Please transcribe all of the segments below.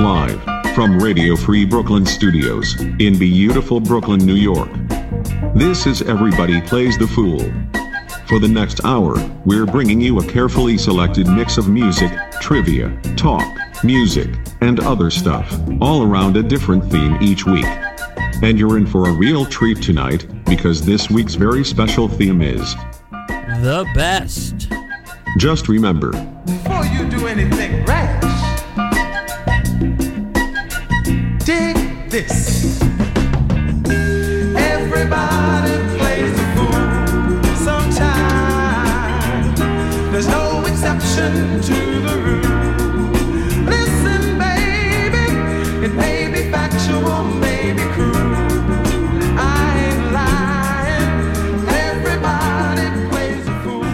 live from Radio Free Brooklyn Studios in beautiful Brooklyn, New York. This is Everybody Plays the Fool. For the next hour, we're bringing you a carefully selected mix of music, trivia, talk, music, and other stuff, all around a different theme each week. And you're in for a real treat tonight, because this week's very special theme is the best. Just remember, before you do anything rash, dig this. Everybody plays the fool sometime. There's no exception to the rule. Listen, baby, it may be factual, may be cruel. I ain't lying. Everybody plays the fool.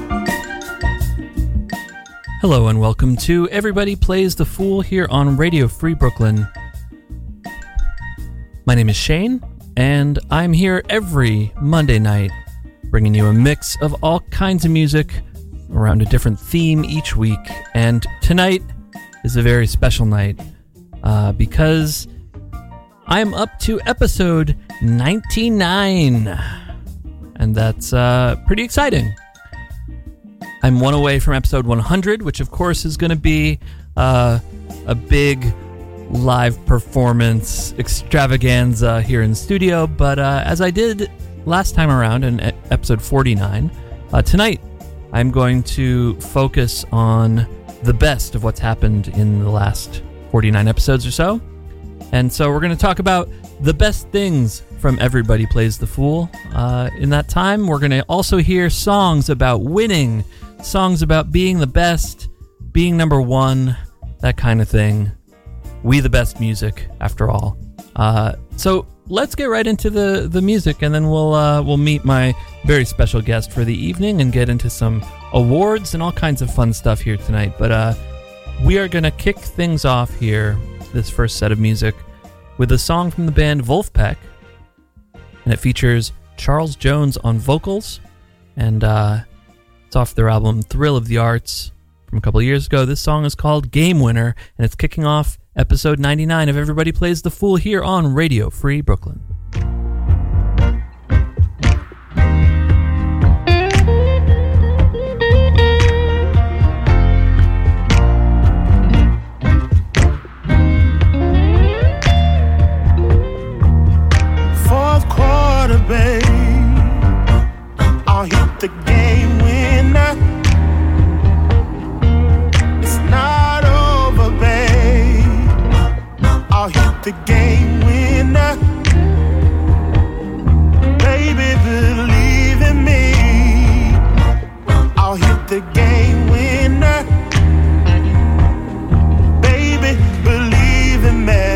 Hello and welcome to Everybody Plays the Fool here on Radio Free Brooklyn. My name is Shane, and I'm here every Monday night bringing you a mix of all kinds of music around a different theme each week. And tonight is a very special night because I'm up to episode 99, and that's pretty exciting. I'm one away from episode 100, which of course is going to be a big live performance extravaganza here in the studio, but as I did last time around in episode 49, tonight I'm going to focus on the best of what's happened in the last 49 episodes or so. And so we're going to talk about the best things from Everybody Plays the Fool. In that time, we're going to also hear songs about winning, songs about being the best, being number one, that kind of thing. We the best music, after all. So let's get right into the music, and then we'll meet my very special guest for the evening and get into some awards and all kinds of fun stuff here tonight. But we are going to kick things off here, this first set of music, with a song from the band Vulfpeck, and it features Charles Jones on vocals, and it's off their album Thrill of the Arts from a couple of years ago. This song is called Game Winner, and it's kicking off episode 99 of Everybody Plays the Fool here on Radio Free Brooklyn. Fourth quarter, babe, I'll hit the game winner. It's not over, babe, I'll hit the game winner. Baby, believe in me, I'll hit the game winner. Baby, believe in me.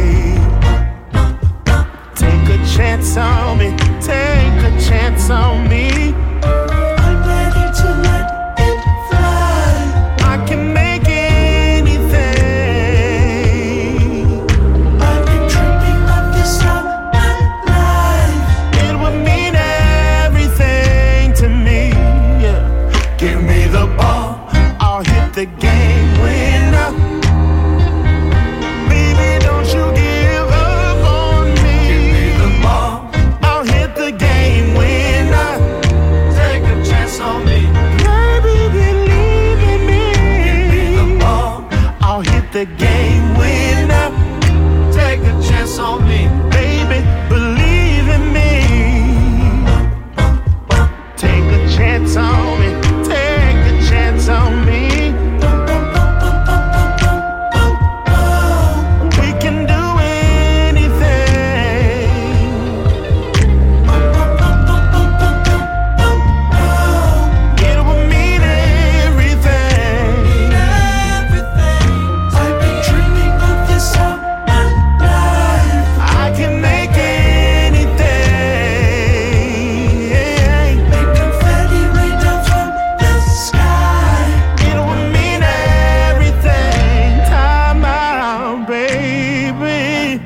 Take a chance on me, take a chance on me. I'm ready to let it fly. I can make anything. I've been dreaming of this all my life. It would mean everything to me. Yeah. Give me the ball, I'll hit the game winner. Baby, don't you give up on me. Give me the ball, I'll hit the game winner. Take a chance on me. Baby, believe in me. Give me the ball, I'll hit the game winner. Take a chance on me. Baby, believe in me. Take a chance on me. Take a chance on me. We can do anything. It will mean everything. I've been dreaming of this all my life. I can make anything. Make confetti rain down from the sky. It will mean everything. Time out, baby.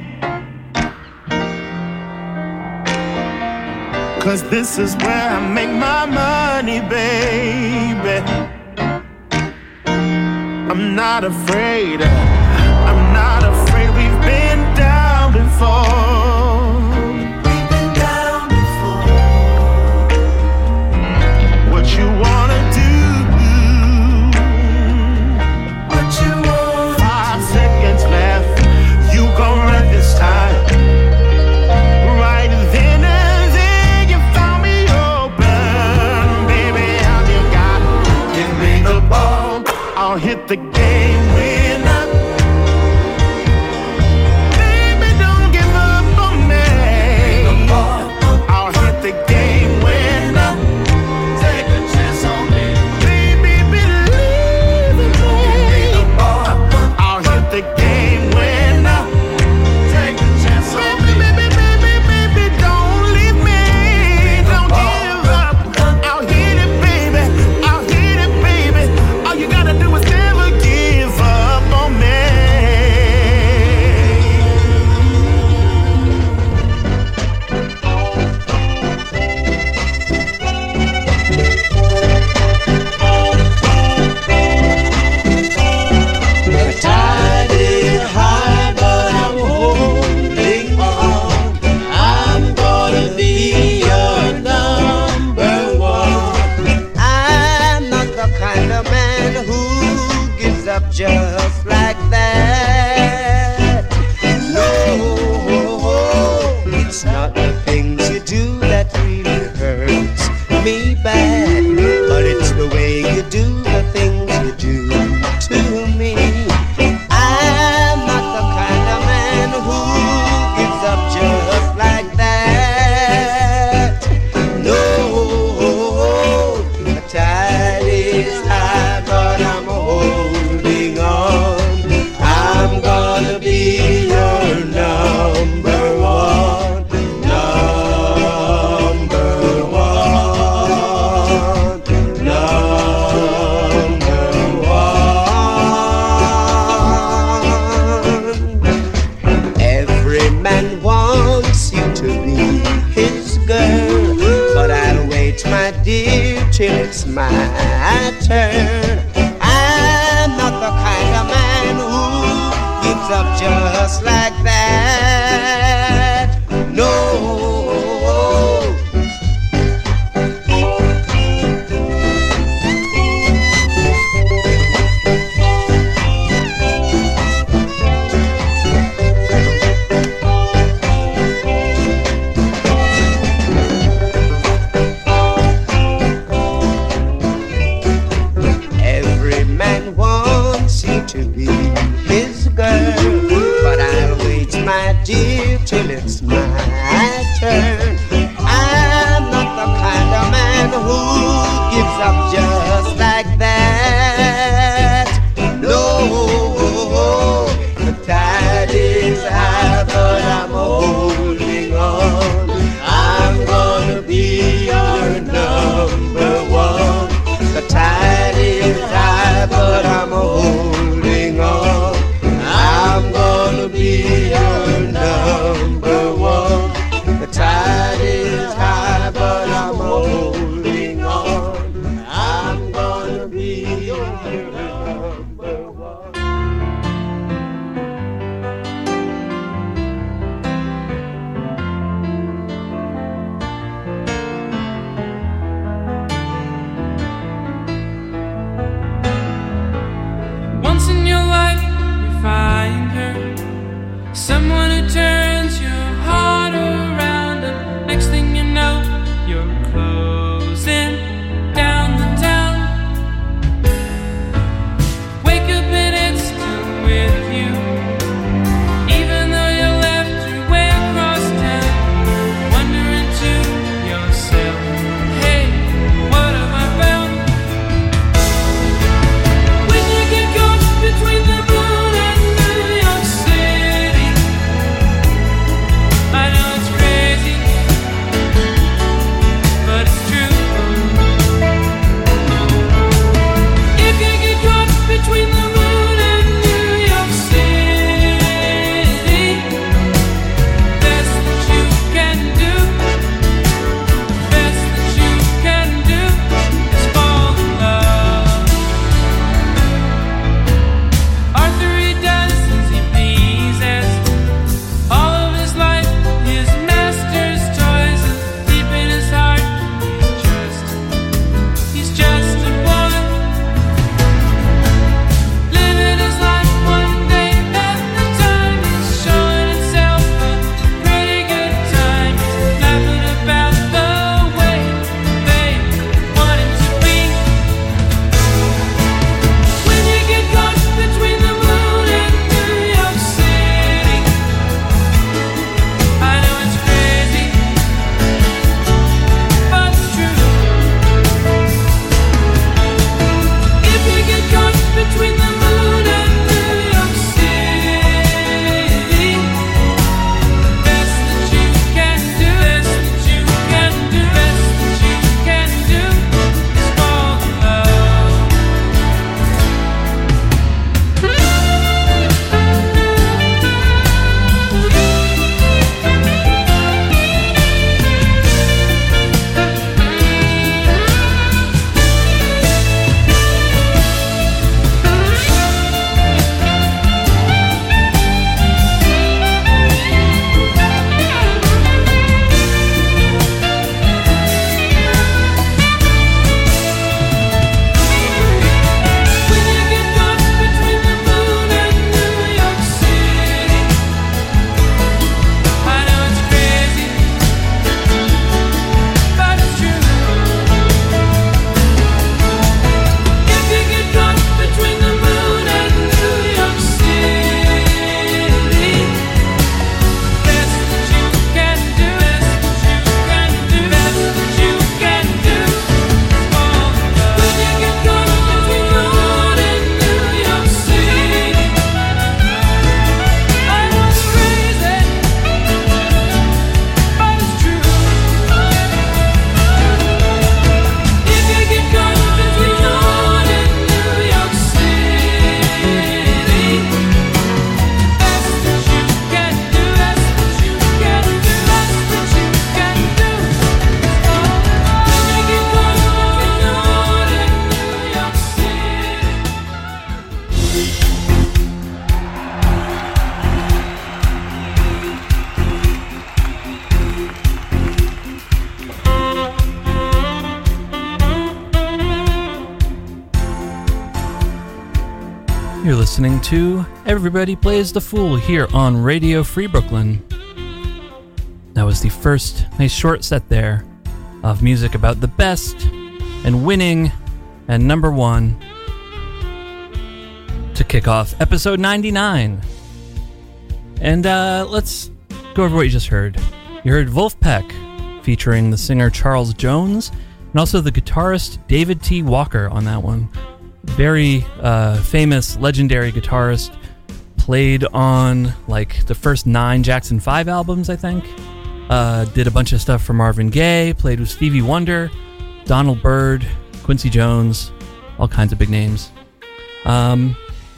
'Cause this is where I make my money, baby. I'm not afraid. I'm not afraid, we've been down before. We've been down before. What you wanna do? What you want? 5 seconds left. You gon' run this time. Right then and there, you found me open. Baby, all you got, give me the ball. I'll hit the game winner. Baby, don't give up on me. I'll hit the game winner. Take a chance on me. Baby, believe in me. I'll hit the game winner. Take a chance on me. Baby, don't leave me. Don't give up. I'll hit it, baby. I'll hit it, baby. All you gotta do is never give up on me. The tide is high, but I'm holding on. I'm gonna be your number one. I'm not the kind of man who gives up just like that. No, it's not the things you do that really hurts me bad, but it's the way you do the things you do to me. I'm not the kind of man who gives up just like that. No, the tide is high, but I'm holding on. I'm gonna be your number one, number one, number one. Every man wants you to be his girl, but I'll wait, my dear, till it's my turn. I'm not the kind of man who gives up just like that. No. You're listening to Everybody Plays the Fool here on Radio Free Brooklyn. That was the first nice short set there of music about the best and winning and number one to kick off episode 99. And let's go over what you just heard. You heard Wolfpack featuring the singer Charles Jones and also the guitarist David T. Walker on that one. Very famous, legendary guitarist. Played on like the first 9 Jackson 5 albums, I think. Did a bunch of stuff for Marvin Gaye. Played with Stevie Wonder, Donald Byrd, Quincy Jones, all kinds of big names. That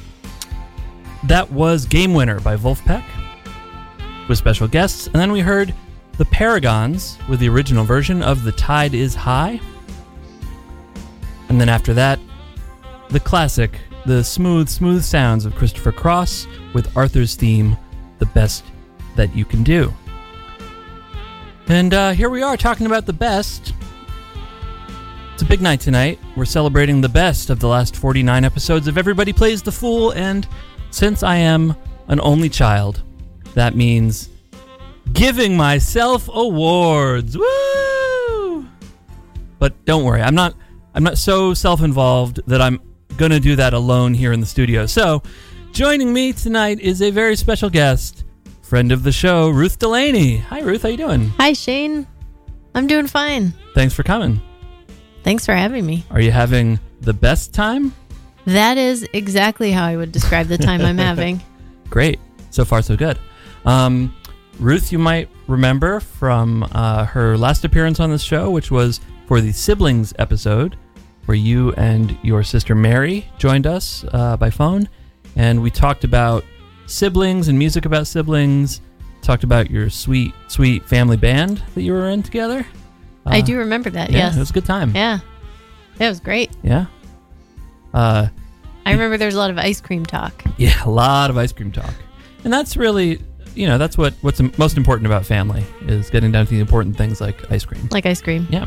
was Game Winner by Wolfpack with special guests. And then we heard the Paragons with the original version of The Tide Is High. And then after that, the classic, the smooth sounds of Christopher Cross with Arthur's theme, The Best That You Can Do. And here we are talking about the best. It's a big night tonight. We're celebrating the best of the last 49 episodes of Everybody Plays the Fool, and since I am an only child, that means giving myself awards. Woo! But don't worry, I'm not so self-involved that I'm gonna do that alone here in the studio. So, joining me tonight is a very special guest, friend of the show, Ruth Delaney. Hi, Ruth. How you doing? Hi, Shane. I'm doing fine. Thanks for coming. Thanks for having me. Are you having the best time? That is exactly how I would describe the time I'm having. Great. So far, so good. Ruth, you might remember from her last appearance on this show, which was for the Siblings episode, where you and your sister Mary joined us by phone, and we talked about siblings and music about siblings, talked about your sweet family band that you were in together. I do remember that, yeah, yes. It was a good time. Yeah. It was great. Yeah. I remember there was a lot of ice cream talk. Yeah, a lot of ice cream talk. And that's really, that's what's most important about family, is getting down to the important things like ice cream. Like ice cream. Yeah.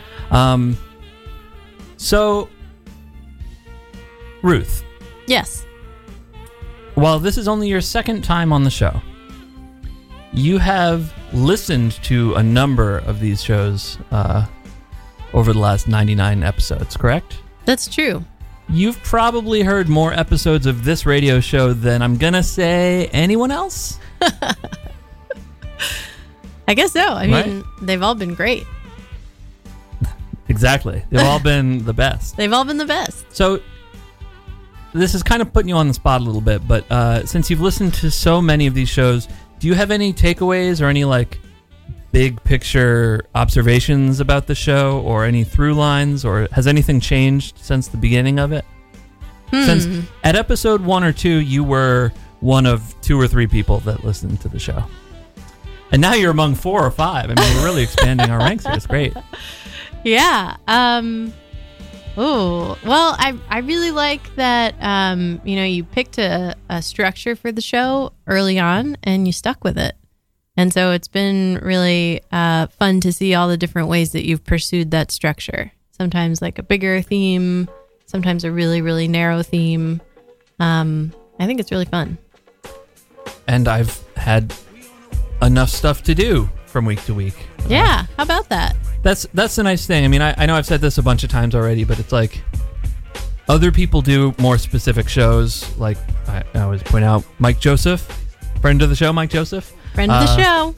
So, Ruth. Yes. While this is only your second time on the show, you have listened to a number of these shows over the last 99 episodes, correct? That's true. You've probably heard more episodes of this radio show than I'm going to say anyone else? I guess so. I Right? mean, they've all been great. Exactly. They've all been the best. They've all been the best. So, this is kind of putting you on the spot a little bit, but since you've listened to so many of these shows, do you have any takeaways or any, big picture observations about the show, or any through lines, or has anything changed since the beginning of it? Since at episode 1 or 2, you were one of 2 or 3 people that listened to the show. And now you're among 4 or 5. I mean, we're really expanding our ranks here. It's great. Yeah. I really like that, you picked a structure for the show early on and you stuck with it. And so it's been really fun to see all the different ways that you've pursued that structure. Sometimes like a bigger theme, sometimes a really, really narrow theme. I think it's really fun. And I've had enough stuff to do from week to week. Yeah, how about that? That's the nice thing. I mean, I know I've said this a bunch of times already, but it's like other people do more specific shows. Like I always point out, Mike Joseph, friend of the show, Mike Joseph. Friend of the show.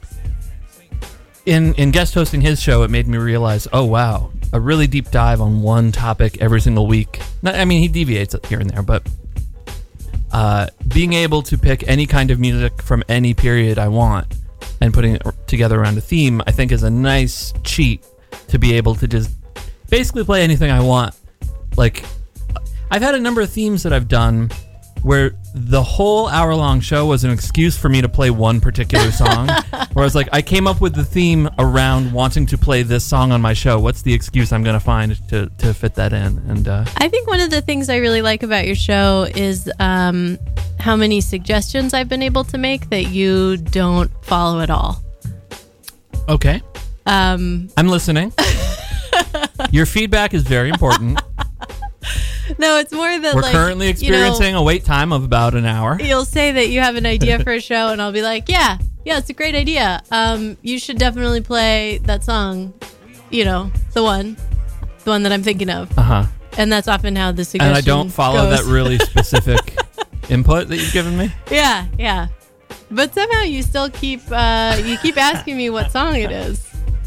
In guest hosting his show, it made me realize, oh wow, a really deep dive on one topic every single week. I mean, he deviates here and there, but being able to pick any kind of music from any period I want and putting it together around a theme, I think is a nice cheat to be able to just basically play anything I want. Like, I've had a number of themes that I've done where the whole hour-long show was an excuse for me to play one particular song. Where I was like, I came up with the theme around wanting to play this song on my show. What's the excuse I'm going to find to fit that in? And I think one of the things I really like about your show is how many suggestions I've been able to make that you don't follow at all. Okay. I'm listening. Your feedback is very important. No, it's more that We're like, currently experiencing a wait time of about an hour. You'll say that you have an idea for a show, and I'll be like, yeah, it's a great idea. You should definitely play that song, the one that I'm thinking of. Uh-huh. And that's often how the suggestion And I don't follow goes. that really specific input that you've given me. Yeah. But somehow you still keep asking me what song it is.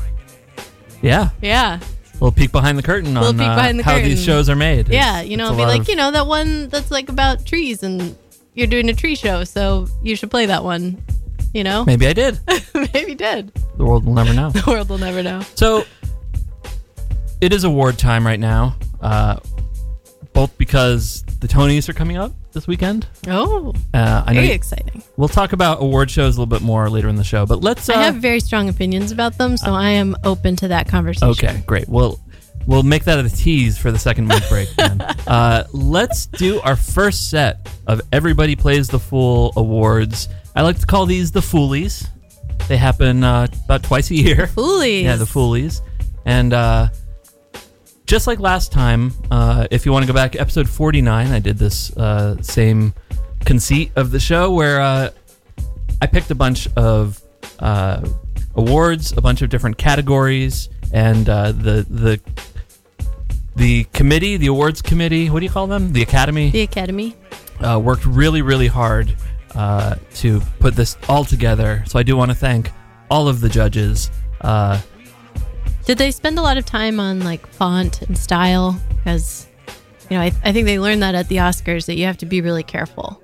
Yeah. Yeah. We'll peek behind the curtain on how these shows are made. Yeah, It's I'll a be lot like, of- that one that's like about trees, and you're doing a tree show, so you should play that one. Maybe I did. Maybe did. The world will never know. The world will never know. So, it is award time right now, both because the Tonys are coming up this weekend. Oh, I know very exciting. We'll talk about award shows a little bit more later in the show, but let's... I have very strong opinions about them, so I am open to that conversation. Okay, great. We'll make that a tease for the second week break then. Let's do our first set of Everybody Plays the Fool awards. I like to call these the Foolies. They happen about twice a year. Foolies. Yeah, the Foolies. And just like last time, if you want to go back to episode 49, I did this same conceit of the show where I picked a bunch of awards, a bunch of different categories, and the committee, the awards committee, what do you call them? The Academy? The Academy. Worked really, really hard to put this all together. So I do want to thank all of the judges. Did they spend a lot of time on like font and style? Because, I think they learned that at the Oscars, that you have to be really careful.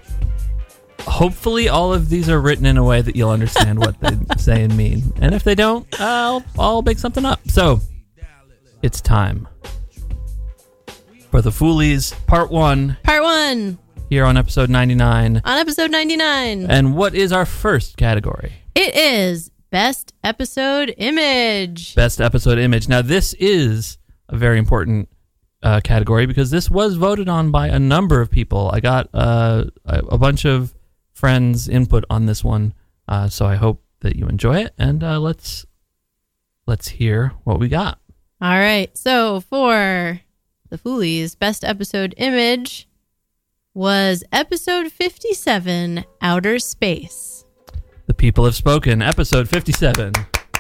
Hopefully all of these are written in a way that you'll understand what they say and mean. And if they don't, I'll make something up. So, it's time for the Foolies Part 1. Part 1. Here on episode 99. On episode 99. And what is our first category? It is Best Episode Image. Best Episode Image. Now, this is a very important category because this was voted on by a number of people. I got a bunch of friends' input on this one, so I hope that you enjoy it. And let's hear what we got. All right. So for the Foolies, Best Episode Image was episode 57, Outer Space. The people have spoken. Episode 57.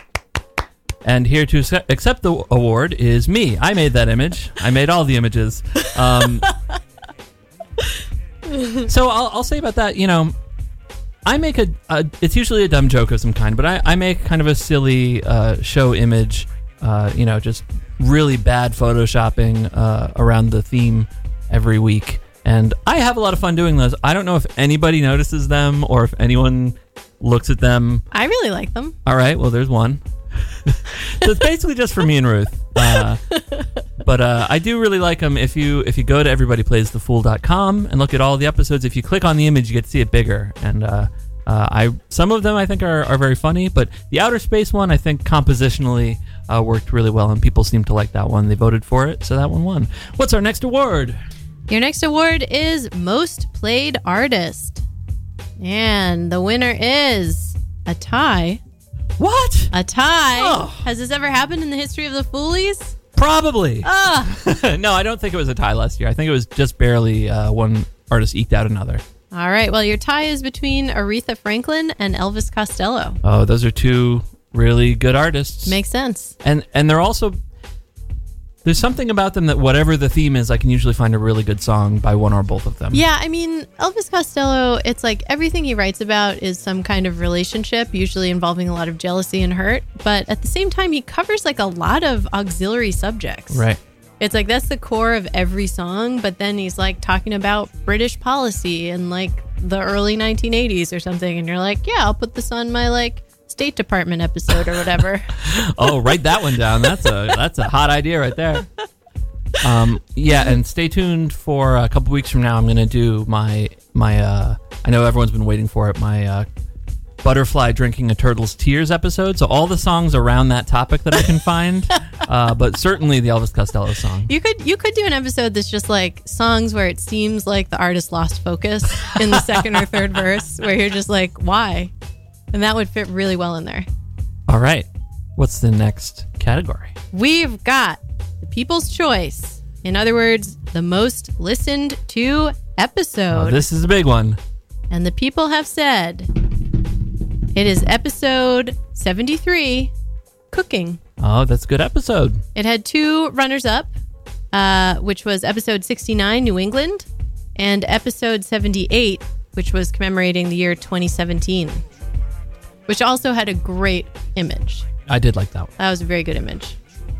And here to accept the award is me. I made that image. I made all the images. So I'll say about that, I make it's usually a dumb joke of some kind, but I make kind of a silly show image, just really bad photoshopping around the theme every week. And I have a lot of fun doing those. I don't know if anybody notices them or if anyone looks at them. I really like them. All right, well, there's one. So it's basically just for me and Ruth. But I do really like them. If you go to everybodyplaysthefool.com and look at all the episodes, if you click on the image, you get to see it bigger. And some of them I think are very funny, but the Outer Space one I think compositionally worked really well, and people seem to like that one. They voted for it, so that one won. What's our next award? Your next award is Most Played Artist. And the winner is a tie. What? A tie? Oh. Has this ever happened in the history of the Foolies? Probably. Ah. No, I don't think it was a tie last year. I think it was just barely one artist eked out another. All right. Well, your tie is between Aretha Franklin and Elvis Costello. Oh, those are two really good artists. Makes sense. And they're also... There's something about them that whatever the theme is, I can usually find a really good song by one or both of them. Yeah, I mean, Elvis Costello, it's like everything he writes about is some kind of relationship, usually involving a lot of jealousy and hurt. But at the same time, he covers like a lot of auxiliary subjects. Right. It's like that's the core of every song. But then he's like talking about British policy in like the early 1980s or something. And you're like, yeah, I'll put this on my like State Department episode or whatever. Oh, write that one down. That's a hot idea right there. Yeah, and stay tuned for a couple weeks from now. I'm going to do my I know everyone's been waiting for it, my butterfly drinking a turtle's tears episode. So all the songs around that topic that I can find, but certainly the Elvis Costello song. You could do an episode that's just like songs where it seems like the artist lost focus in the second or third verse, where you're just like, why? And that would fit really well in there. All right. What's the next category? We've got the People's Choice In other words, the most listened to episode. Oh, this is a big one. And the people have said it is episode 73, Cooking. Oh, that's a good episode. It had 2 runners-up, which was episode 69, New England, and episode 78, which was commemorating the year 2017, which also had a great image. I did like that one. That was a very good image.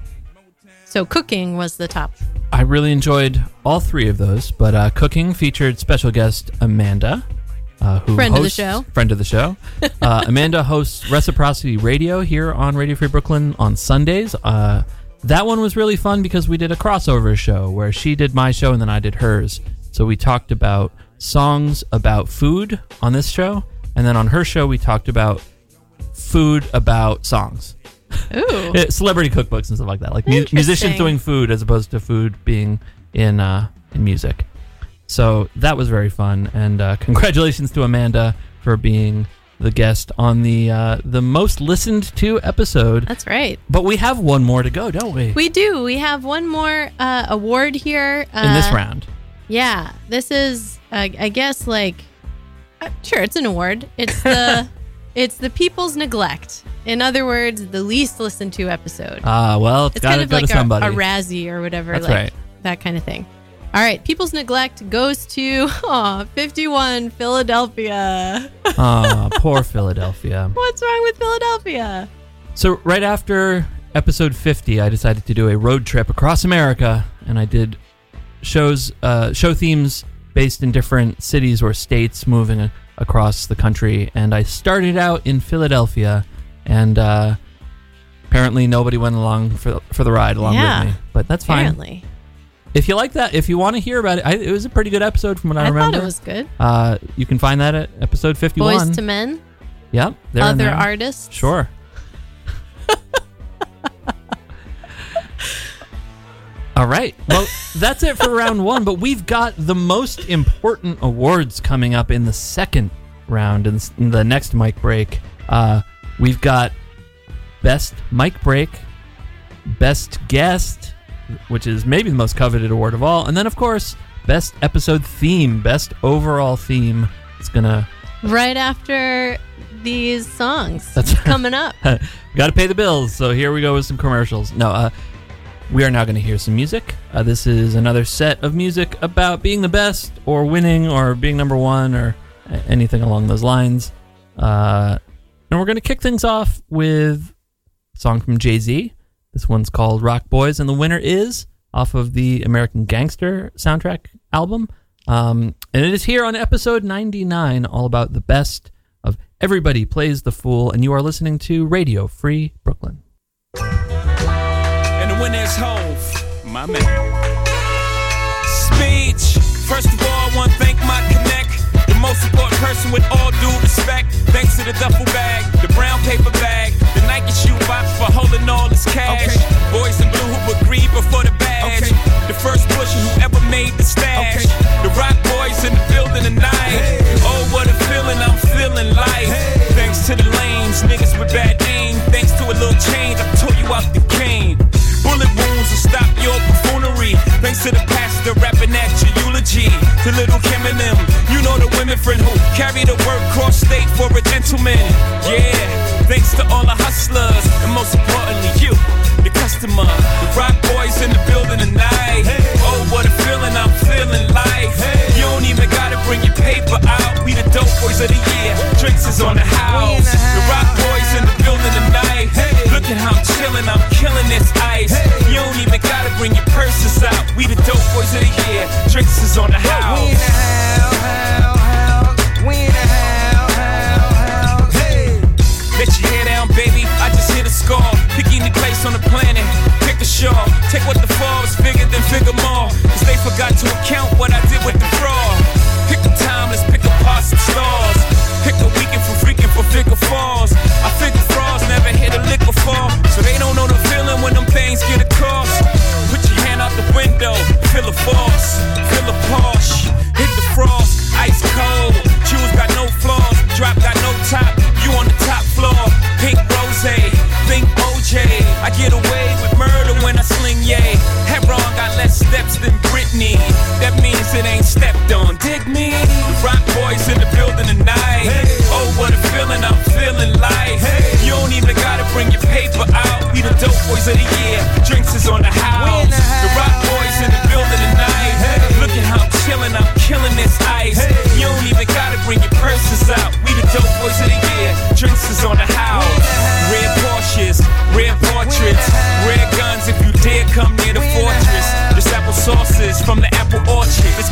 So Cooking was the top. I really enjoyed all 3 of those, but Cooking featured special guest Amanda, who Friend of the hosts, show. Friend of the show. Amanda hosts Reciprocity Radio here on Radio Free Brooklyn on Sundays. That one was really fun because we did a crossover show where she did my show and then I did hers. So we talked about songs about food on this show, and then on her show we talked about food about songs. Ooh. Celebrity cookbooks and stuff like that, like Interesting. musicians doing food as opposed to food being in music. So that was very fun, and congratulations to Amanda for being the guest on the most listened to episode. That's right. But we have one more to go, don't we? We do. We have one more award here. In this round. Yeah. This is, I guess, like, sure, it's an award. It's the it's the People's Neglect. In other words, the least listened to episode. Well, it's got kind to of go like to somebody. a Razzie or whatever. That's like right. That kind of thing. All right. People's Neglect goes to 51 Philadelphia. Aw, poor Philadelphia. What's wrong with Philadelphia? So right after episode 50, I decided to do a road trip across America, and I did show themes based in different cities or states moving across the country, and I started out in Philadelphia, and apparently nobody went along for the ride along with me, but that's fine. Apparently. If you like that, if you want to hear about it, it was a pretty good episode from what I remember. Thought it was good. You can find that at episode 51. Boys to Men. Yep. They're in Other there. artists. Sure. All right. Well, that's it for round 1, but we've got the most important awards coming up in the second round, in the next mic break. We've got Best Mic Break, Best Guest, which is maybe the most coveted award of all, and then, of course, Best Episode Theme, Best Overall Theme. It's going to... Right after these songs. That's right. Coming up. We got to pay the bills, so here we go with some commercials. No, we are now going to hear some music. This is another set of music about being the best, or winning, or being number one, or anything along those lines. And we're going to kick things off with a song from Jay-Z. This one's called Rock Boys, and the winner is off of the American Gangster soundtrack album. And it is here on episode 99, all about the best of Everybody Plays the Fool, and you are listening to Radio Free Brooklyn. And the winner is Hove, my man. Speech. First of all, I want to thank my connect, the most important person with all due respect. Thanks to the duffel bag, the brown paper bag, the Nike shoe box for holding all this cash. Okay. Boys in blue who agreed before the badge. Okay. The first pusher who ever made the stash. Okay. The rock boys in the building tonight. Hey. Oh, what a feeling, I'm feeling life. Hey. Thanks to the lanes, niggas with bad aim. Thanks to a little change, I tore you out the cane. Bullet wounds will stop your buffoonery. Thanks to the pastor rapping at your eulogy. To little Kim and them, you know the women friend who carry the work cross state for a gentleman. Yeah, thanks to all the hustlers, and most importantly you, the customer. The rock boys in the building tonight. Hey. Oh, what a feeling, I'm feeling life. Hey. You don't even gotta bring your paper out. We the dope boys of the year. Drinks is on the house. The rock boys in the building tonight. Hey. Look at how I'm chilling, I'm killing this ice. Hey. You don't even gotta bring your purses out. We the dope boys of the year. Drinks is on the house. We in the house. We in the house. Hey. Let your hair down, baby. I just hit a score. Pick any place on the planet. Pick a show. Take what the fall is bigger than figure more. Cause they forgot to account what I did with the fraud. Pick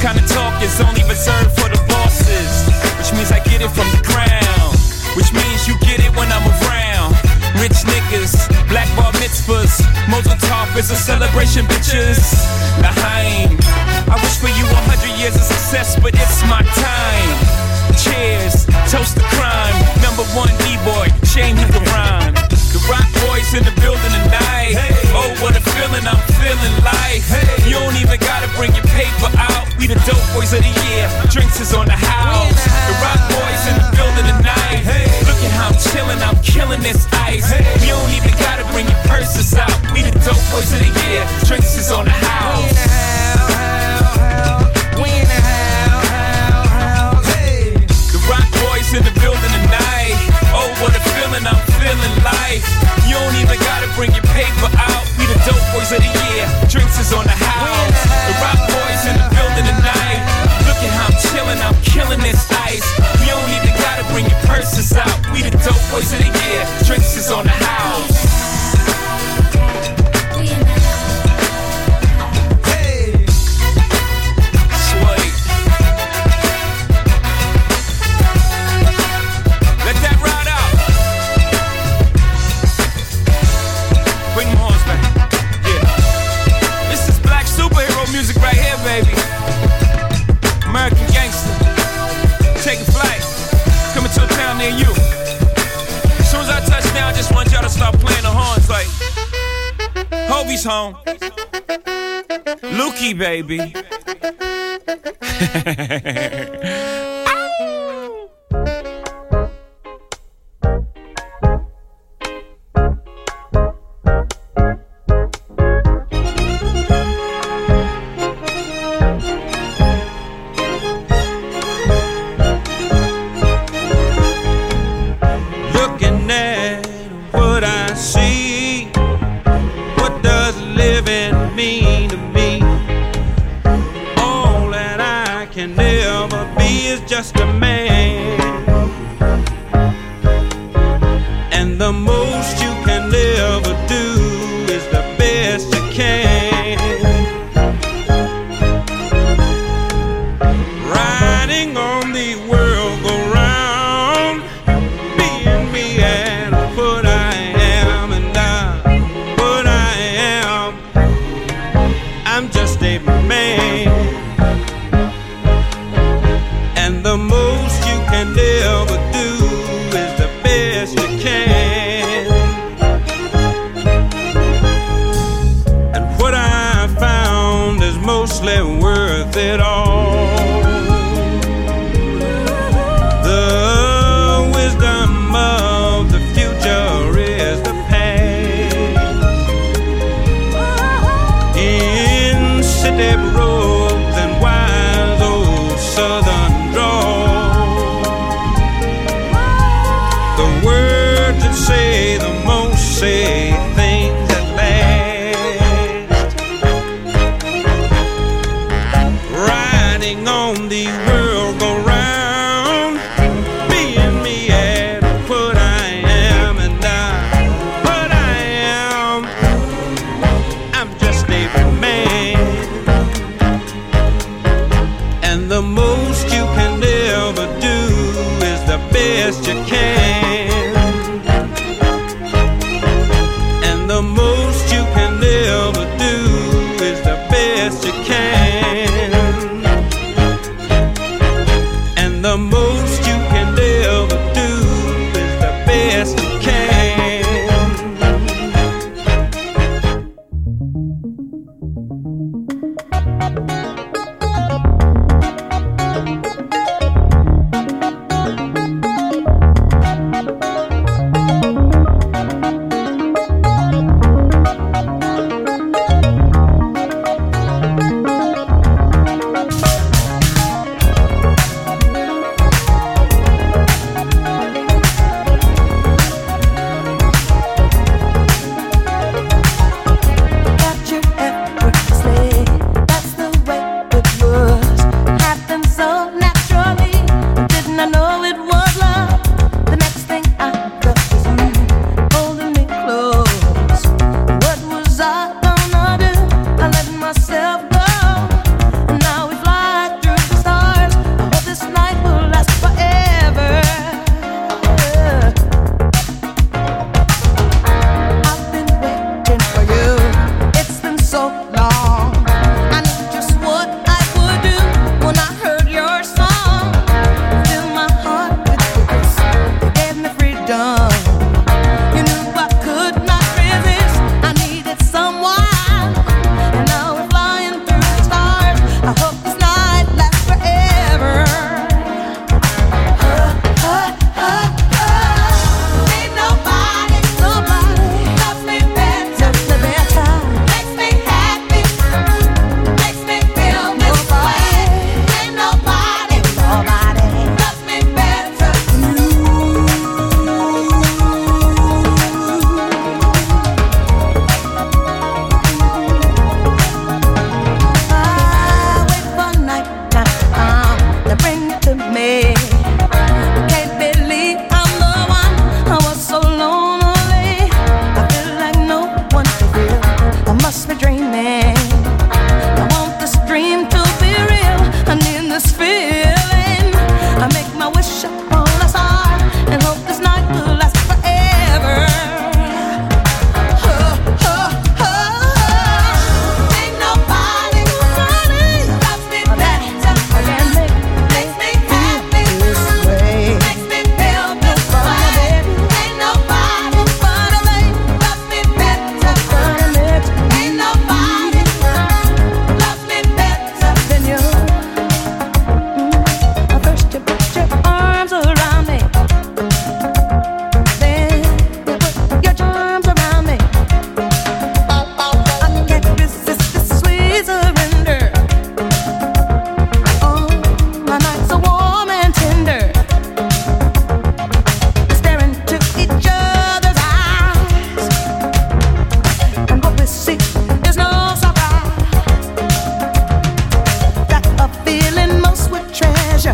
kind of talk is only reserved for the bosses, which means I get it from the crown, which means you get it when I'm around. Rich niggas, black bar mitzvahs, Mazel Tov is a celebration, bitches. L'chaim, I wish for you 100 years of success, but it's my time. Cheers, toast to crime. Number one D-boy, shame he can rhyme. The rock boys in the building tonight. Oh, what a feeling, I'm feeling life. You don't even gotta bring your paper out. We the dope boys of the year. Drinks is on the house. The rock boys in the building tonight. Look at how I'm chilling, I'm killing this ice. You don't even gotta bring your purses out. We the dope boys of the year. Drinks is on the house. The rock boys in the building tonight. Oh, what a feeling, I'm feeling life. You don't even gotta bring your paper out. We the dope boys of the year. Drinks is on the house. The rock boys in the building tonight. Look at how I'm chilling, I'm killing this ice. You don't even gotta bring your purses out. We the dope boys of the year. Drinks is on the house. Hobie's home. Lukey, baby. Looking at what I see, what does living mean to me? All that I can ever be is just a man, and the most you can ever do is the best you can. Riding on the world go round, being me and what I am, and what I am, I'm just a man, and the most you can ever do is the best you can. And what I found is mostly worth it all. The wisdom of the future is the past. In city roads and wise old southern drawl, the words that say the most say things that last. Riding on the world go round, being me and what I am, and what I am, I'm just a man, and the most you can ever do is the best you can, and the most you can ever do is the best you can, and the most you can ever do is the best you can.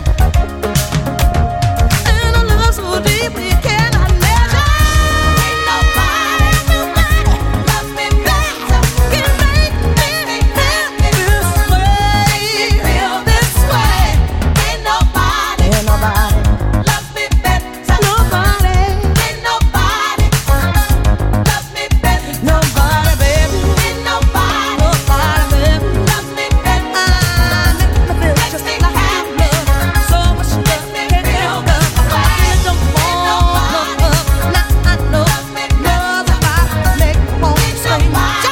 And a love so deep we cannot measure. Ain't nobody loves me better. Can make me feel this way. Feel this way. Ain't nobody loves me better. Nobody. Ain't nobody loves me better. Nobody, baby. Ain't nobody loves me better. Makes me feel just like love. So much love can feel love. I don't want love. Now I know love about make me want to scream.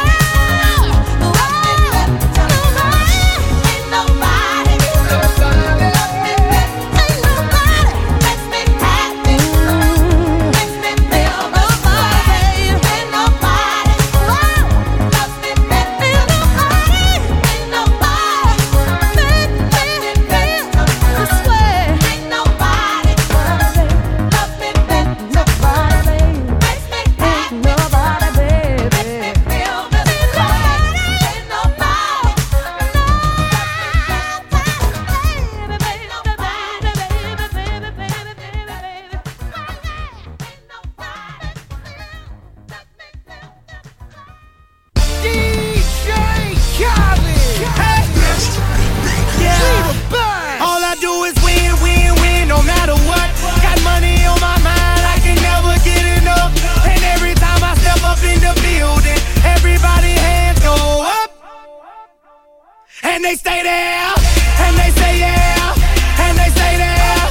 All I do is win, win, win, no matter what. Got money on my mind, I can never get enough. And every time I step up in the building, everybody hands go up. And they stay there, and they say yeah, and they stay there.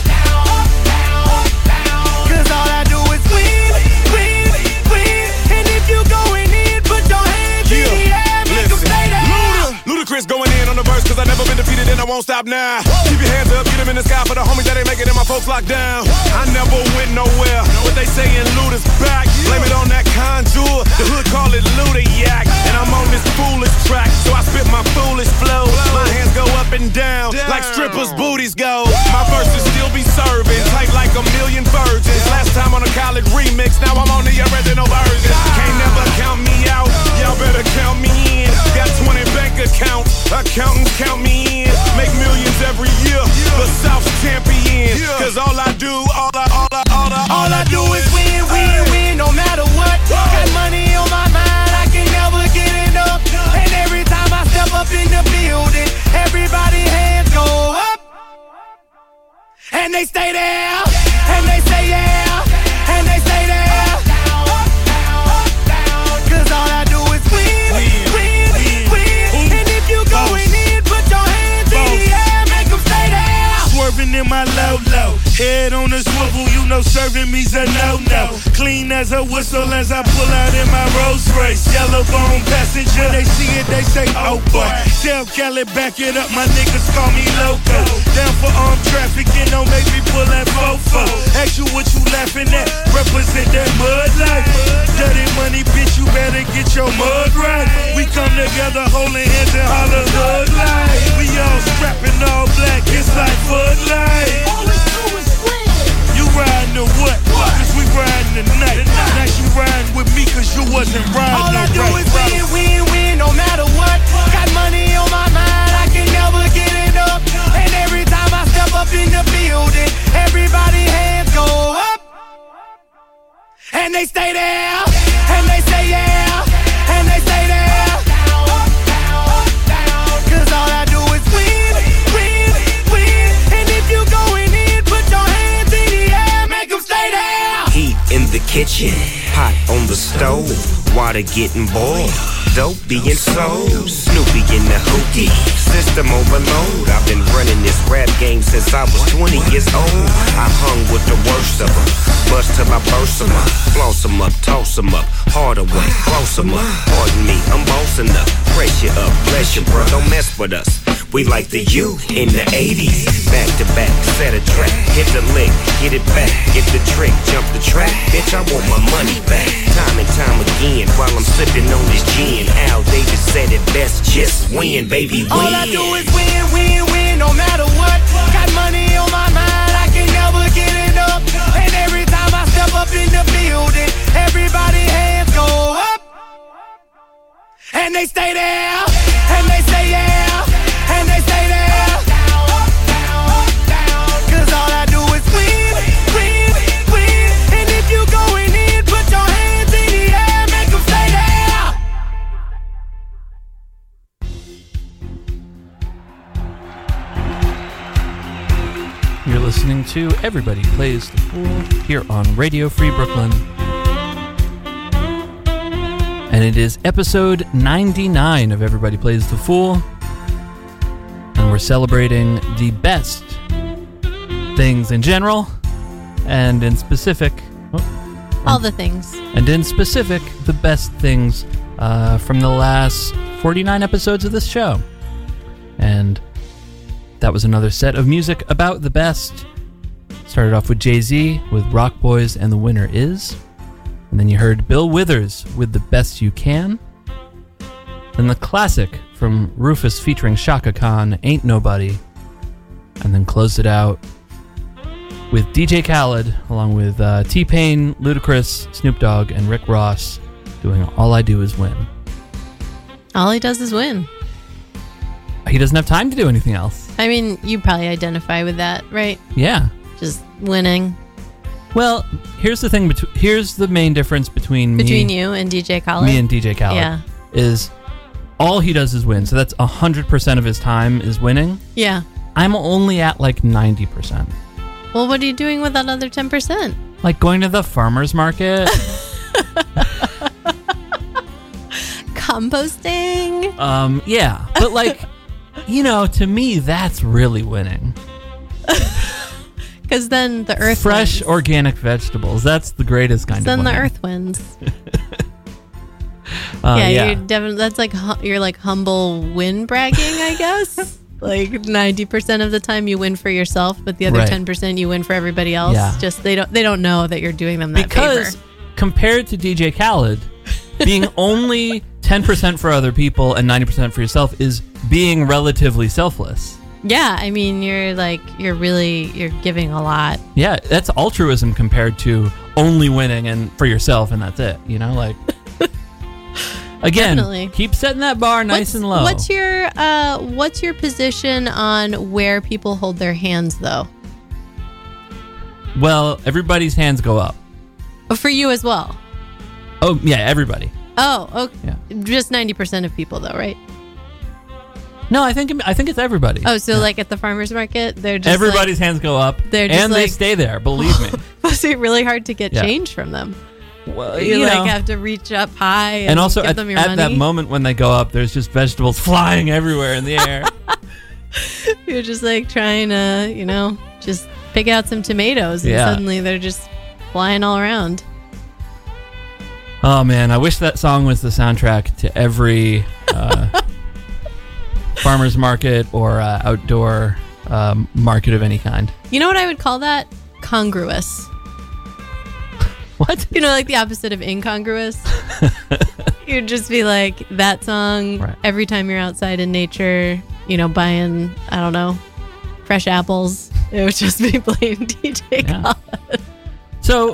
Cause all I do is win, win, win. And if you going in, put your hands in the air, make them stay there. Ludacris going in on the verse, cause I never been defeated and I won't stop now. Keep your hands up, get them in the sky for the homies that ain't make it and my folks locked down. I never went nowhere, but they saying Luda's back. Blame it on that contour, the hood call it Luda-yak. And I'm on this foolish track, so I spit my foolish flow. My hands go up and down, like strippers' booties go. My verses still be serving, tight like a million virgins. Last time on a college remix, now I'm on the original version. Can't never count me out, y'all better count me in. Got 20 bank accounts, accountants count me in. Make millions every year, the South's champion. Cause all I do is win, win, win, no matter what. Got money on my mind, I can never get enough. And every time I step up in the building, everybody hands go up. And they stay there, and they say yeah, and they stay there. Cause all I do is win, win, win. And if you going in, put your hands in the air, make them stay there. Swerving in my low, head on the swivel, you know serving me's a no-no. Clean as a whistle as I pull out in my Rolls Royce. Yellow bone passenger, they see it, they say, oh boy. Tell Cali, back it up, my niggas call me loco. Down for armed trafficking, don't make me pull that fofo. Ask you what you laughing at, represent that mud life. Dirty money, bitch, you better get your mud right. We come together, holding hands and holler hood life. We all strapping all black, it's like Bud Light. You riding or what? Cause we riding tonight. Now you riding with me cause you wasn't riding. All I do is win, win, win, no matter what. Got money on my mind, I can never get enough. And every time I step up in the building, everybody hands go up. And they stay there, and they say yeah, and they stay there. Cause all I do is win, win, win. And if you going in, put your hands in the air, make them stay there. Heat in the kitchen, pot on the stove, water getting boiled, dope being sold, Snoopy in the hookie, system overload. I've been running this rap game since I was 20 years old. I hung with the worst of them, bust till I burst them up, floss them up, toss them up, hard away, close them up. Pardon me, I'm bossing up, pressure up, bless you, bro, don't mess with us. We like the U in the 80s. Back to back, set a track, hit the lick, get it back, get the trick, jump the track. Bitch, I want my money back. Time and time again, while I'm sipping on this gin. Al Davis said it best, just win, baby, win. All I do is win, win, win, no matter what. Got money on my mind, I can never get enough. And every time I step up in the building, everybody hands go up. And they stay there, and they say yeah, and they stay there. listening to Everybody Plays the Fool here on Radio Free Brooklyn. And it is episode 99 of Everybody Plays the Fool. And we're celebrating the best things in general, and in specific... All the things. And in specific, the best things from the last 49 episodes of this show. And that was another set of music about the best. Started off with Jay-Z with Rock Boys and The Winner Is. And then you heard Bill Withers with The Best You Can. Then the classic from Rufus featuring Shaka Khan, Ain't Nobody. And then closed it out with DJ Khaled along with T-Pain, Ludacris, Snoop Dogg, and Rick Ross doing All I Do Is Win. All he does is win. He doesn't have time to do anything else. I mean, you probably identify with that, right? Yeah. Just winning. Well, here's the thing. Here's the main difference between you and DJ Khaled. Me and DJ Khaled. Yeah. Is all he does is win. So that's 100% of his time is winning. Yeah. I'm only at like 90%. Well, what are you doing with that other 10%? Like going to the farmer's market. Composting. Yeah. But like, to me, that's really winning. Because then the earth fresh wins. Organic vegetables. That's the greatest kind of Then winning. the earth wins. Yeah. You're definitely, that's like you're like humble win bragging, I guess. Like 90% of the time you win for yourself, but the other 10% you win for everybody else. Yeah. Just they don't know that you're doing them that because favor. Compared to DJ Khaled, being only 10% for other people and 90% for yourself is being relatively selfless. Yeah, I mean you're giving a lot. Yeah, that's altruism compared to only winning and for yourself and that's it. Like again, Definitely. Keep setting that bar nice and low. What's your position on where people hold their hands though? Well, everybody's hands go up. For you as well. Oh yeah, everybody. Oh, okay. Yeah. Just 90% of people though, right? No, I think it's everybody. Oh, so like at the farmer's market, they're just everybody's hands go up, they're just and they stay there. Believe me, must be really hard to get change from them. Well, you have to reach up high, and also give at them your money. that moment when they go up, there's just vegetables flying everywhere in the air. You're just like trying to, just pick out some tomatoes, and suddenly they're just flying all around. Oh man, I wish that song was the soundtrack to every farmer's market or outdoor market of any kind. You know what I would call that? Congruous. What? Like the opposite of incongruous. You'd just be like that song every time you're outside in nature, buying, I don't know, fresh apples. It would just be playing DJ Khaled. So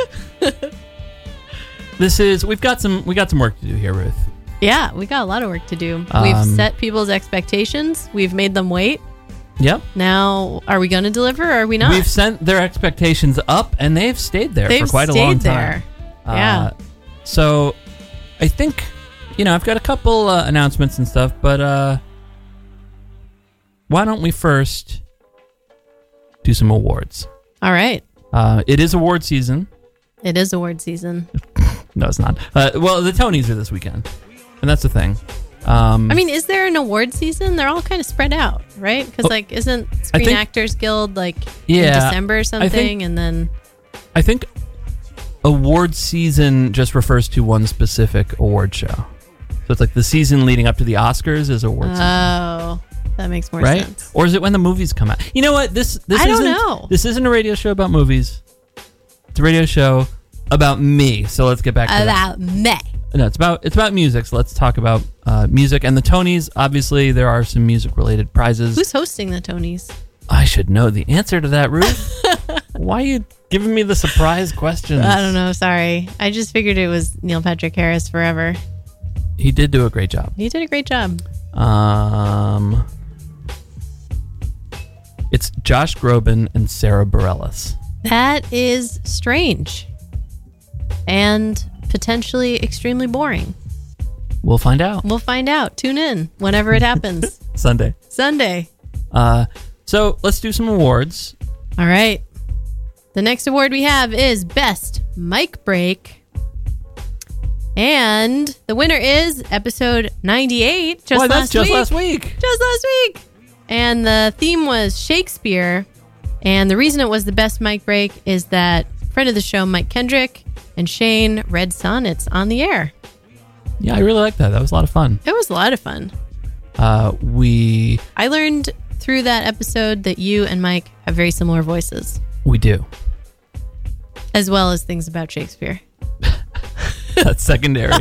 we've got some work to do here, Ruth. Yeah, we got a lot of work to do. We've set people's expectations. We've made them wait. Yep. Now, are we going to deliver or are we not? We've sent their expectations up, and they've stayed there for quite a long time. Yeah. So I think, I've got a couple announcements and stuff, but why don't we first do some awards? All right. It is award season. It is award season. No, it's not. Well, the Tonys are this weekend, and that's the thing. I mean, is there an award season? They're all kind of spread out, right? Because, isn't Screen Actors Guild, in December or something? And then... I think award season just refers to one specific award show. So it's like the season leading up to the Oscars is award season. Oh, that makes more sense. Or is it when the movies come out? You know what? I don't know. This isn't a radio show about movies. It's a radio show about me. So let's get back to that. About me. No, it's about music. So let's talk about music and the Tonys. Obviously, there are some music-related prizes. Who's hosting the Tonys? I should know the answer to that, Ruth. Why are you giving me the surprise questions? I don't know. Sorry. I just figured it was Neil Patrick Harris forever. He did do a great job. He did a great job. It's Josh Groban and Sarah Bareilles. That is strange. And potentially extremely boring. We'll find out. Tune in whenever it happens. Sunday. So let's do some awards. All right. The next award we have is Best Mic Break. And the winner is episode 98. Boy, that's just last week. Just last week. And the theme was Shakespeare. And the reason it was the best mic break is that friend of the show, Mike Kendrick, and Shane read sonnets on the air. Yeah, I really liked that. That was a lot of fun. It was a lot of fun. I learned through that episode that you and Mike have very similar voices. We do. As well as things about Shakespeare. That's secondary.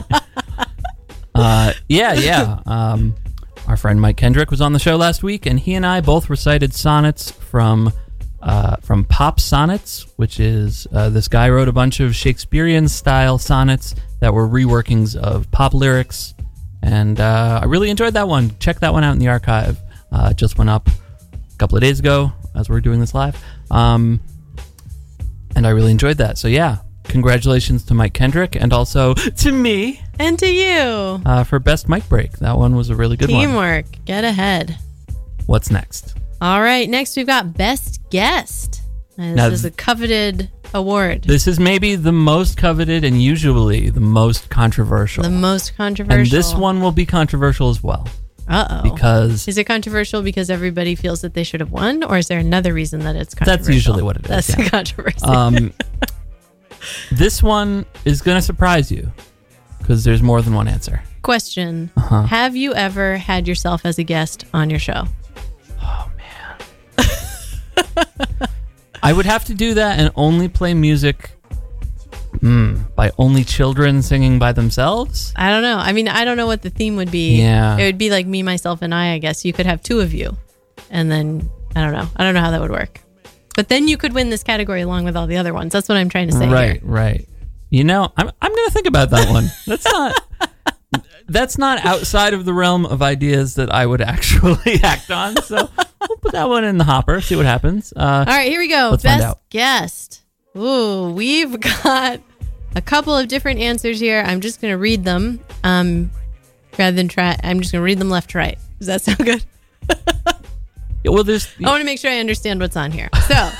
Yeah. Our friend Mike Kendrick was on the show last week, and he and I both recited sonnets from Pop Sonnets, which is this guy wrote a bunch of Shakespearean-style sonnets that were reworkings of pop lyrics, and I really enjoyed that one. Check that one out in the archive. It just went up a couple of days ago as we're doing this live, and I really enjoyed that. So yeah, congratulations to Mike Kendrick, and also to me. And to you. For Best Mic Break. That one was a really good one. Teamwork. Get ahead. What's next? All right. Next, we've got Best Guest. This is a coveted award. This is maybe the most coveted and usually the most controversial. The most controversial. And this one will be controversial as well. Uh-oh. Because... Is it controversial because everybody feels that they should have won? Or is there another reason that it's controversial? That's usually what it is. That's the controversy. This one is going to surprise you because there's more than one answer. Question. Have you ever had yourself as a guest on your show? Oh, man. I would have to do that and only play music by only children singing by themselves? I don't know. I mean, I don't know what the theme would be. Yeah. It would be like me, myself, and I guess. You could have two of you. And then, I don't know. I don't know how that would work. But then you could win this category along with all the other ones. That's what I'm trying to say here. Right. You know, I'm going to think about that one. That's not outside of the realm of ideas that I would actually act on. So we'll put that one in the hopper, see what happens. All right, here we go. Let's find out. Best guest. Ooh, we've got a couple of different answers here. I'm just going to read them rather than try. I'm just going to read them left to right. Does that sound good? Yeah, well, I want to make sure I understand what's on here. So,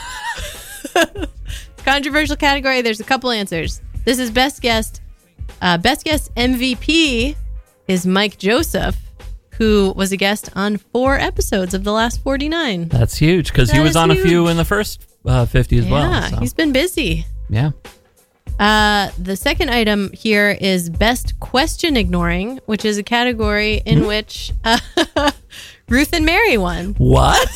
controversial category. There's a couple answers. This is best guest. Best guest MVP is Mike Joseph, who was a guest on 4 episodes of the last 49. That's huge because he was on a few in the first 50 as well. Yeah, he's been busy. Yeah. The second item here is best question ignoring, which is a category in which Ruth and Mary won. What?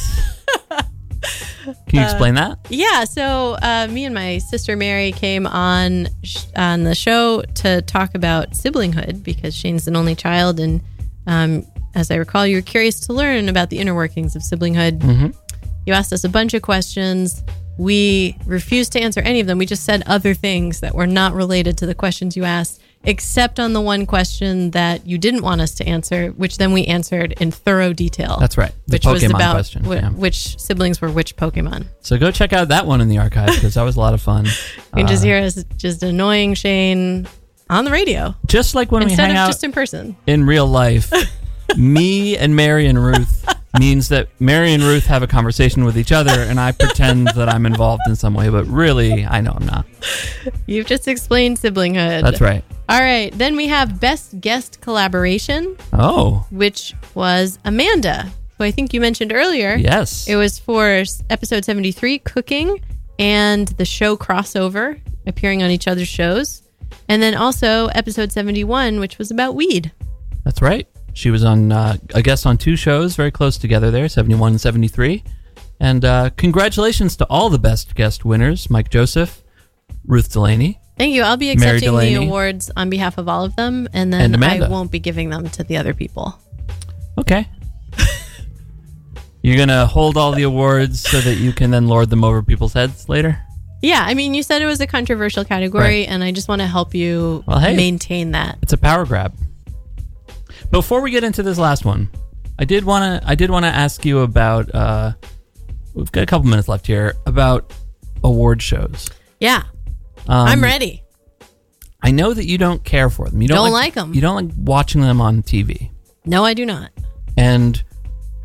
Can you explain that? Yeah, so me and my sister Mary came on the show to talk about siblinghood because Shane's an only child, and as I recall, you were curious to learn about the inner workings of siblinghood. Mm-hmm. You asked us a bunch of questions. We refused to answer any of them. We just said other things that were not related to the questions you asked, except on the one question that you didn't want us to answer, which then we answered in thorough detail. That's right. The which Pokemon was about question. which siblings were which Pokemon. So go check out that one in the archive because that was a lot of fun. You can just hear us just annoying Shane on the radio. Just like when we hang out just in person. In real life, me and Mary and Ruth means that Mary and Ruth have a conversation with each other and I pretend that I'm involved in some way, but really, I know I'm not. You've just explained siblinghood. That's right. All right. Then we have best guest collaboration. Oh. Which was Amanda, who I think you mentioned earlier. Yes. It was for episode 73, cooking, and the show crossover, appearing on each other's shows. And then also episode 71, which was about weed. That's right. She was on a guest on 2 shows very close together there, 71 and 73. And congratulations to all the best guest winners, Mike Joseph, Ruth Delaney. Thank you. I'll be accepting the awards on behalf of all of them, and then I won't be giving them to the other people. Okay. You're going to hold all the awards so that you can then lord them over people's heads later? Yeah, I mean, you said it was a controversial category, and I just want to help you maintain that. It's a power grab. Before we get into this last one, I did want to ask you about. We've got a couple minutes left here about award shows. Yeah, I'm ready. I know that you don't care for them. You don't like them. You don't like watching them on TV. No, I do not. And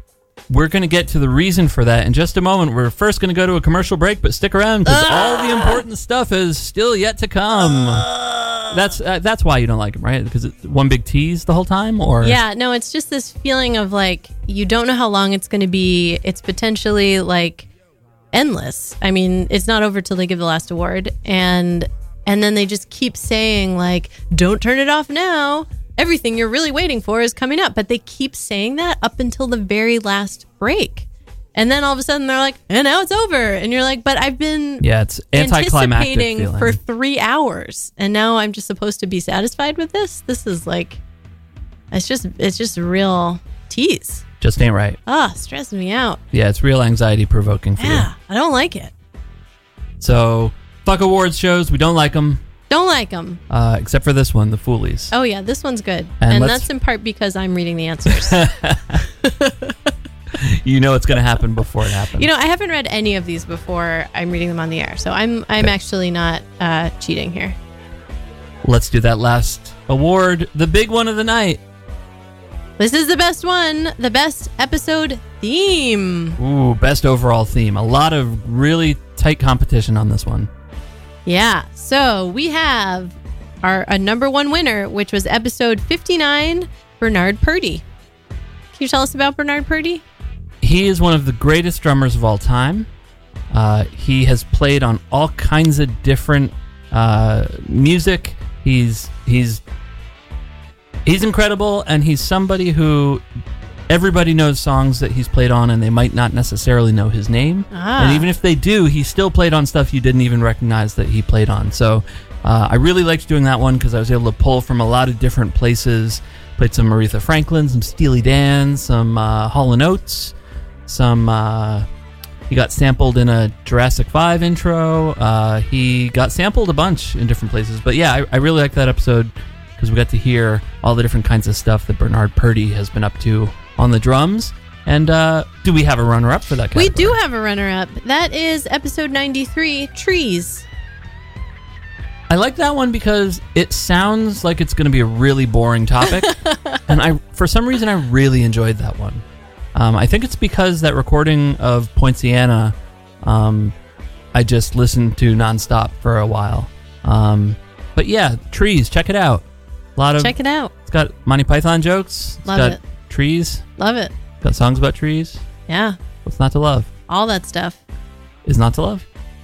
we're going to get to the reason for that in just a moment. We're first going to go to a commercial break, but stick around because all the important stuff is still yet to come. That's why you don't like them, right? Because it's one big tease the whole time, or Yeah, no, it's just this feeling of like you don't know how long it's going to be. It's potentially like endless. I mean, it's not over till they give the last award, and then they just keep saying like, "Don't turn it off now. Everything you're really waiting for is coming up." But they keep saying that up until the very last break. And then all of a sudden they're like, and now it's over. And you're like, but I've been it's anticlimactic anticipating feeling. for 3 hours. And now I'm just supposed to be satisfied with this? This is like, it's just a real tease. Just ain't right. Stressing me out. Yeah, it's real anxiety provoking for you. Yeah, I don't like it. So, fuck awards shows. We don't like them. Don't like them. Except for this one, the Foolies. Oh, yeah, this one's good. And And let's- that's in part because I'm reading the answers. You know it's going to happen before it happens. You know, I haven't read any of these before I'm reading them on the air. So I'm actually not cheating here. Let's do that last award, the big one of the night. This is the best one, the best episode theme. Ooh, best overall theme. A lot of really tight competition on this one. Yeah, so we have a number one winner, which was episode 59, Bernard Purdie. Can you tell us about Bernard Purdie? He is one of the greatest drummers of all time. He has played on all kinds of different music. He's incredible, and he's somebody who everybody knows songs that he's played on, and they might not necessarily know his name. And even if they do, he still played on stuff you didn't even recognize that he played on. So I really liked doing that one because I was able to pull from a lot of different places. Played some Aretha Franklin, some Steely Dan, some Hall & Oates, some... he got sampled in a Jurassic 5 intro. He got sampled a bunch in different places. But yeah, I really like that episode because we got to hear all the different kinds of stuff that Bernard Purdie has been up to on the drums. And do we have a runner-up for that category? We do have a runner-up. That is episode 93, Trees. I like that one because it sounds like it's going to be a really boring topic. And for some reason, I really enjoyed that one. I think it's because that recording of Poinciana, I just listened to nonstop for a while. But yeah, Trees, check it out. Check it out. It's got Monty Python jokes. It's Love got it. trees. Love it. Got songs about trees. Yeah. What's not to love? All that stuff. Is not to love?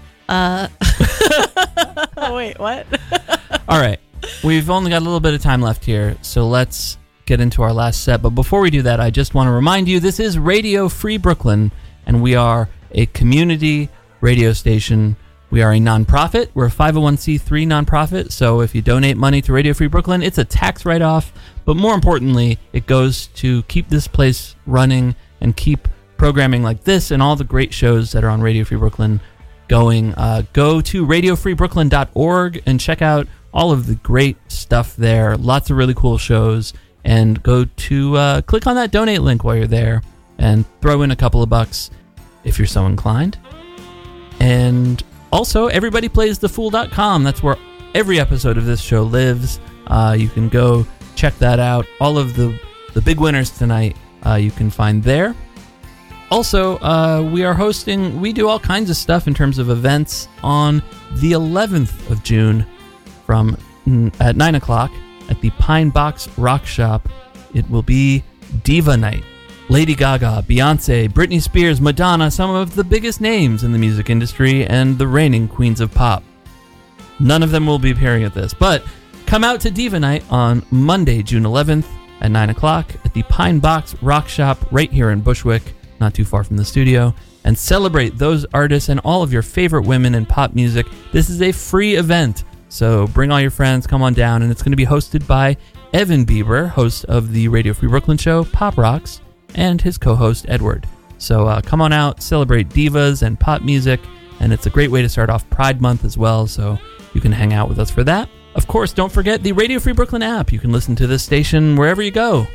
Oh, wait, what? All right. We've only got a little bit of time left here, so let's get into our last set. But before we do that, I just want to remind you, this is Radio Free Brooklyn, and we are a community radio station. We are a nonprofit. We're a 501c3 nonprofit, so if you donate money to Radio Free Brooklyn, it's a tax write-off, but more importantly, it goes to keep this place running and keep programming like this and all the great shows that are on Radio Free Brooklyn going. Go to radiofreebrooklyn.org and check out all of the great stuff there. Lots of really cool shows. And go to click on that donate link while you're there and throw in a couple of bucks if you're so inclined. And also, everybodyplaysthefool.com. That's where every episode of this show lives. You can go check that out. All of the big winners tonight you can find there. Also, we do all kinds of stuff in terms of events on the 11th of June at 9 o'clock at the Pine Box Rock Shop. It will be Diva Night. Lady Gaga, Beyonce, Britney Spears, Madonna, some of the biggest names in the music industry, and the reigning queens of pop. None of them will be appearing at this, but come out to Diva Night on Monday, June 11th at 9 o'clock at the Pine Box Rock Shop right here in Bushwick, not too far from the studio, and celebrate those artists and all of your favorite women in pop music. This is a free event, so bring all your friends, come on down, and it's going to be hosted by Evan Bieber, host of the Radio Free Brooklyn show, Pop Rocks, and his co-host, Edward. So come on out, celebrate divas and pop music, and it's a great way to start off Pride Month as well, so you can hang out with us for that. Of course, don't forget the Radio Free Brooklyn app. You can listen to this station wherever you go.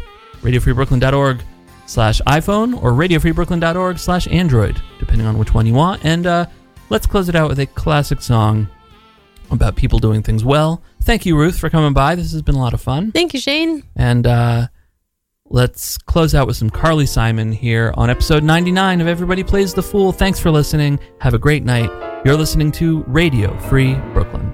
radiofreebrooklyn.org/iPhone or radiofreebrooklyn.org/Android, depending on which one you want. And let's close it out with a classic song about people doing things well. Thank you, Ruth, for coming by. This has been a lot of fun. Thank you, Shane. And let's close out with some Carly Simon here on episode 99 of Everybody Plays the Fool. Thanks for listening. Have a great night. You're listening to Radio Free Brooklyn.